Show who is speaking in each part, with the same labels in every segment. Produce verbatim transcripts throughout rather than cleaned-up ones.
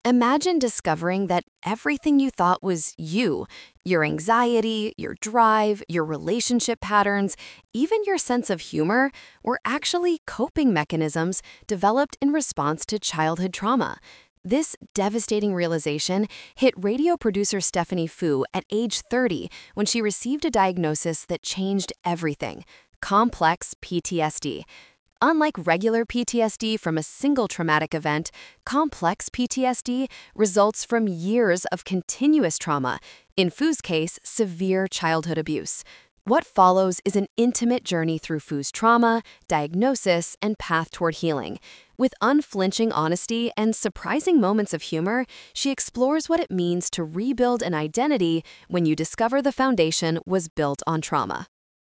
Speaker 1: Imagine discovering that everything you thought was you, your anxiety, your drive, your relationship patterns, even your sense of humor, were actually coping mechanisms developed in response to childhood trauma. This devastating realization hit radio producer Stephanie Fu at age thirty when she received a diagnosis that changed everything: complex P T S D. Unlike regular P T S D from a single traumatic event, complex P T S D results from years of continuous trauma, in Fu's case, severe childhood abuse. What follows is an intimate journey through Fu's trauma, diagnosis, and path toward healing. With unflinching honesty and surprising moments of humor, she explores what it means to rebuild an identity when you discover the foundation was built on trauma.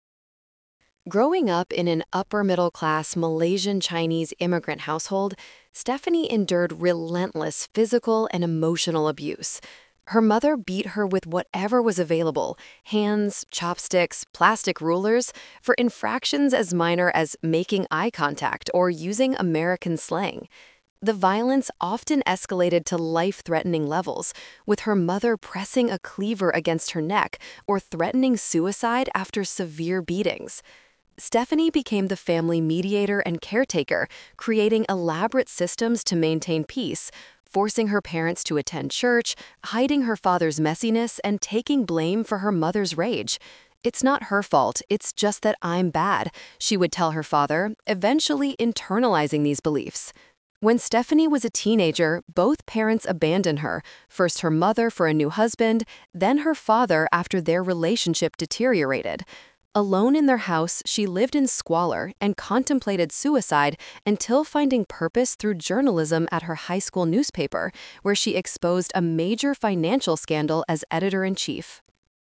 Speaker 1: Growing up in an upper-middle-class Malaysian Chinese immigrant household, Stephanie endured relentless physical and emotional abuse. Her mother beat her with whatever was available: hands, chopsticks, plastic rulers, for infractions as minor as making eye contact or using American slang. The violence often escalated to life-threatening levels, with her mother pressing a cleaver against her neck or threatening suicide after severe beatings. Stephanie became the family mediator and caretaker, creating elaborate systems to maintain peace, forcing her parents to attend church, hiding her father's messiness, and taking blame for her mother's rage. "It's not her fault, it's just that I'm bad," she would tell her father, eventually internalizing these beliefs. When Stephanie was a teenager, both parents abandoned her, first her mother for a new husband, then her father after their relationship deteriorated. Alone in their house, she lived in squalor and contemplated suicide until finding purpose through journalism at her high school newspaper, where she exposed a major financial scandal as editor-in-chief.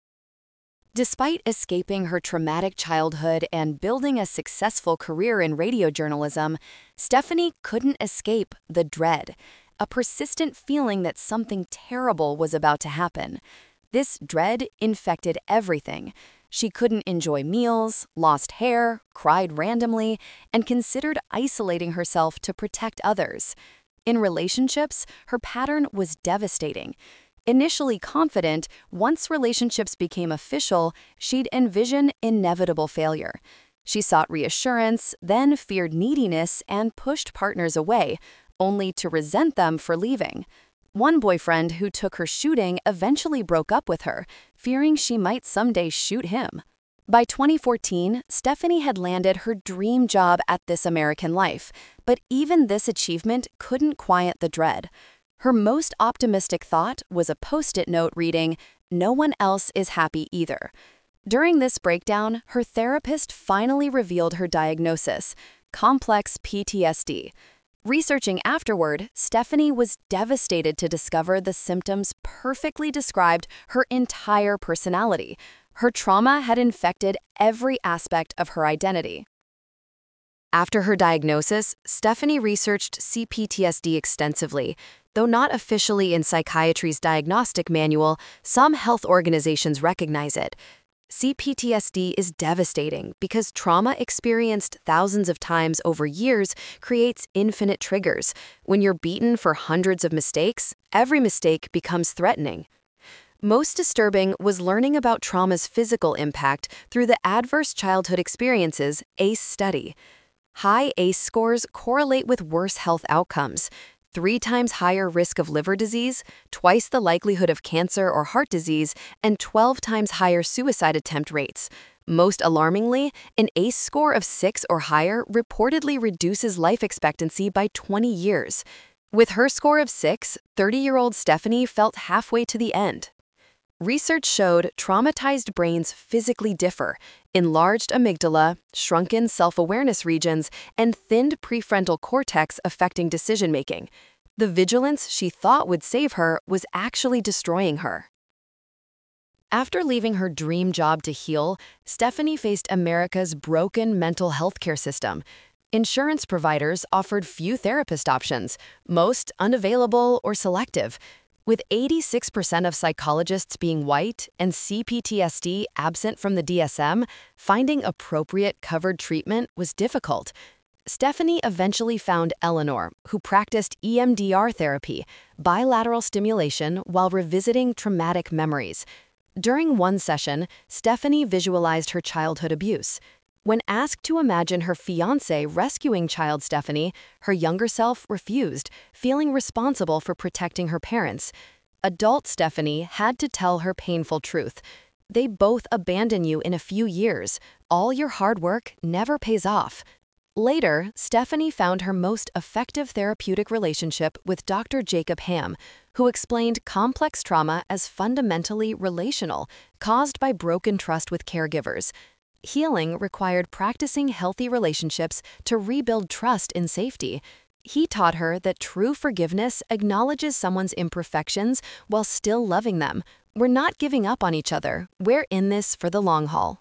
Speaker 1: Despite escaping her traumatic childhood and building a successful career in radio journalism, Stephanie couldn't escape the dread, a persistent feeling that something terrible was about to happen. This dread infected everything. She couldn't enjoy meals, lost hair, cried randomly, and considered isolating herself to protect others. In relationships, her pattern was devastating. Initially confident, once relationships became official, she'd envision inevitable failure. She sought reassurance, then feared neediness and pushed partners away, only to resent them for leaving. One boyfriend who took her shooting eventually broke up with her, fearing she might someday shoot him. By twenty fourteen, Stephanie had landed her dream job at This American Life, but even this achievement couldn't quiet the dread. Her most optimistic thought was a post-it note reading, "No one else is happy either." During this breakdown, her therapist finally revealed her diagnosis: complex P T S D. Researching afterward, Stephanie was devastated to discover the symptoms perfectly described her entire personality. Her trauma had infected every aspect of her identity. After her diagnosis, Stephanie researched C P T S D extensively. Though not officially in psychiatry's diagnostic manual, some health organizations recognize it. C P T S D is devastating because trauma experienced thousands of times over years creates infinite triggers. When you're beaten for hundreds of mistakes, every mistake becomes threatening. Most disturbing was learning about trauma's physical impact through the Adverse Childhood Experiences A C E study. High A C E scores correlate with worse health outcomes: three times higher risk of liver disease, twice the likelihood of cancer or heart disease, and twelve times higher suicide attempt rates. Most alarmingly, an A C E score of six or higher reportedly reduces life expectancy by twenty years. With her score of six, thirty-year-old Stephanie felt halfway to the end. Research showed traumatized brains physically differ: enlarged amygdala, shrunken self-awareness regions, and thinned prefrontal cortex affecting decision-making. The vigilance she thought would save her was actually destroying her. After leaving her dream job to heal, Stephanie faced America's broken mental health care system. Insurance providers offered few therapist options, most unavailable or selective. With eighty-six percent of psychologists being white and C P T S D absent from the D S M, finding appropriate covered treatment was difficult. Stephanie eventually found Eleanor, who practiced E M D R therapy, bilateral stimulation, while revisiting traumatic memories. During one session, Stephanie visualized her childhood abuse. When asked to imagine her fiancé rescuing child Stephanie, her younger self refused, feeling responsible for protecting her parents. Adult Stephanie had to tell her painful truth. They both abandon you in a few years. All your hard work never pays off. Later, Stephanie found her most effective therapeutic relationship with Doctor Jacob Ham, who explained complex trauma as fundamentally relational, caused by broken trust with caregivers. Healing required practicing healthy relationships to rebuild trust in safety. He taught her that true forgiveness acknowledges someone's imperfections while still loving them. We're not giving up on each other. We're in this for the long haul.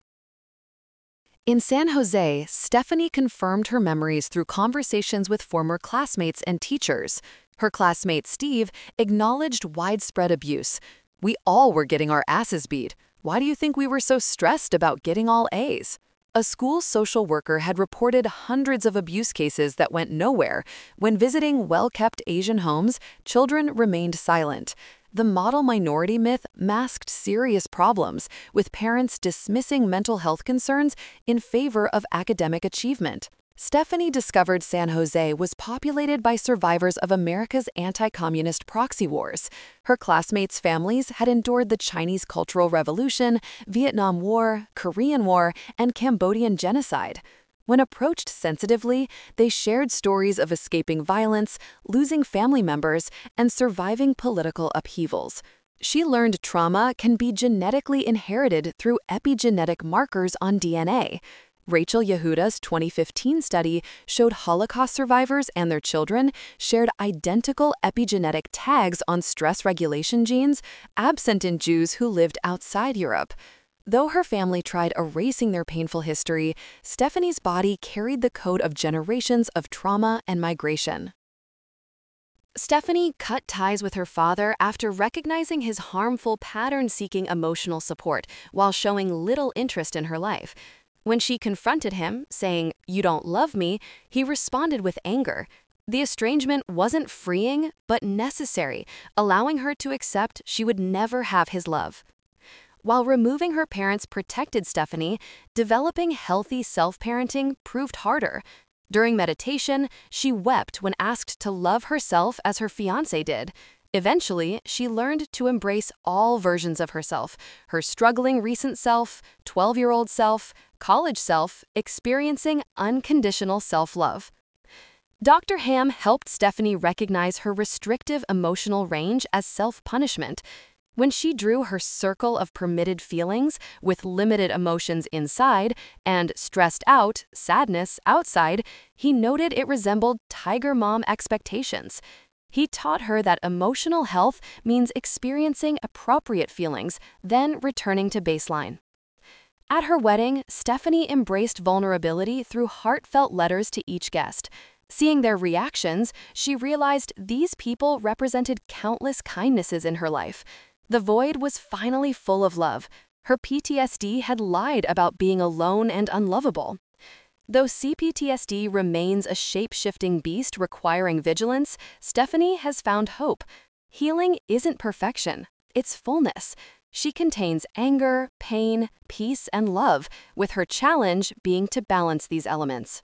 Speaker 1: In San Jose, Stephanie confirmed her memories through conversations with former classmates and teachers. Her classmate Steve acknowledged widespread abuse. "We all were getting our asses beat. Why do you think we were so stressed about getting all A's?" A school social worker had reported hundreds of abuse cases that went nowhere. When visiting well-kept Asian homes, children remained silent. The model minority myth masked serious problems, with parents dismissing mental health concerns in favor of academic achievement. Stephanie discovered San Jose was populated by survivors of America's anti-communist proxy wars. Her classmates' families had endured the Chinese Cultural Revolution, Vietnam War, Korean War, and Cambodian genocide. When approached sensitively, they shared stories of escaping violence, losing family members, and surviving political upheavals. She learned trauma can be genetically inherited through epigenetic markers on D N A. Rachel Yehuda's twenty fifteen study showed Holocaust survivors and their children shared identical epigenetic tags on stress regulation genes, absent in Jews who lived outside Europe. Though her family tried erasing their painful history, Stephanie's body carried the code of generations of trauma and migration. Stephanie cut ties with her father after recognizing his harmful pattern-seeking emotional support while showing little interest in her life. When she confronted him, saying, "You don't love me," he responded with anger. The estrangement wasn't freeing, but necessary, allowing her to accept she would never have his love. While removing her parents protected Stephanie, developing healthy self-parenting proved harder. During meditation, she wept when asked to love herself as her fiancé did. Eventually, she learned to embrace all versions of herself, her struggling recent self, twelve-year-old self, college self, experiencing unconditional self-love. Doctor Ham helped Stephanie recognize her restrictive emotional range as self-punishment. When she drew her circle of permitted feelings with limited emotions inside and stressed out, sadness outside, he noted it resembled tiger mom expectations. He taught her that emotional health means experiencing appropriate feelings, then returning to baseline. At her wedding, Stephanie embraced vulnerability through heartfelt letters to each guest. Seeing their reactions, she realized these people represented countless kindnesses in her life. The void was finally full of love. Her P T S D had lied about being alone and unlovable. Though C P T S D remains a shape-shifting beast requiring vigilance, Stephanie has found hope. Healing isn't perfection, it's fullness. She contains anger, pain, peace, and love, with her challenge being to balance these elements.